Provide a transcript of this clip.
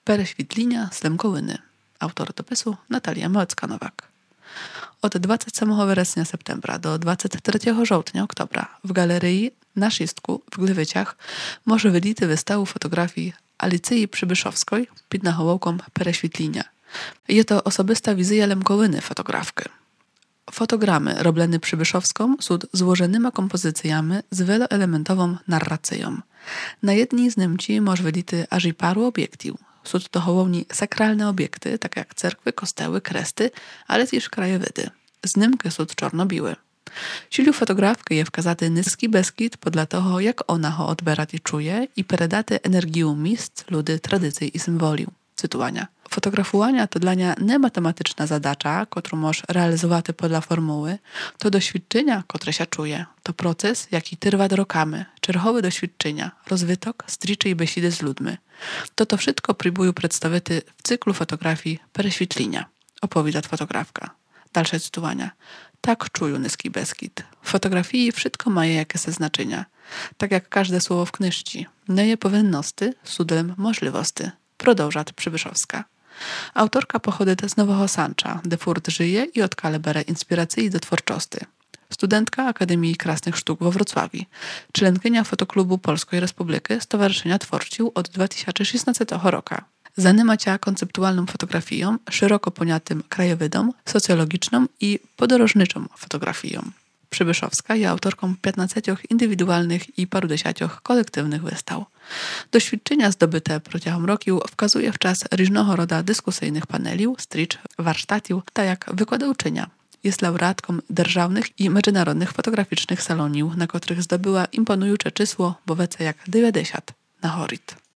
Пересвітління з Лемковини. Автор допису Наталія Małecka-Nowak. Od 27 вересня-септембра до 23 жовтня-октября в галереї на Шістку в Глівичах може видіти виставу фотографій Аліції Przybyshovської під наголовком «Пересвітління». Є то особиста wizja Lemkowiny fotografki. Fotogramy robione Przybyszowską są złożonymi kompozycjami z wieloelementową narracją. Na jednej z nich może widzieć aż i paru obiektów. Są to głównie sakralne obiekty, tak jak cerkwy, kościoły, kresty, ale też krajowidy. Znimki są czarno-białe. Cілю фотографки є вказати низький Бескід подля того, як вона його odbierać і czuje і передати енергію місць, люди, традицій і символів. Cytowania. Fotografowanie to dla niej nie matematyczna zadacza, którą możesz realizować podla formuły, to doświadczenia, które się czuje. To proces, jaki trwa rokami, czerwowe doświadczenia, rozwytok, stricze i besidy z ludźmi. To wszystko próbuję przedstawić w cyklu fotografii Пересвітління, opowiada fotografka. Dalsze cytowania. Tak czuję niski Beskid. W fotografii wszystko ma jakieś znaczenia. Tak jak każde słowo w knyżci. Nie je powinności, sudlem możliwości. Продовжать Przybyszowska. Autorka pochodzi z Nowego Sancza, gdzie furt żyje i odkale bere inspiracji do twórczości. Studentka Akademii Krasnych Sztuk we Wrocławiu, członkini Fotoklubu Polskiej Republiki Stowarzyszenia Twórców od 2016 roku. Zajmuje się konceptualną fotografią, szeroko pojętym krajowidom, socjologiczną i podróżniczą fotografią. Przybyszowska jest autorką 15 indywidualnych i parudziesięciu kolektywnych wystaw. Doświadczenia zdobyte протягом років wskazuje w czas różnego rodzaju dyskusyjnych paneli, stric, warsztatów, tak jak wykładowczynia. Jest laureatką державnych i międzynarodnych fotograficznych salonów, na których zdobyła imponujące czysło, bo wiece jak 90 na Horit.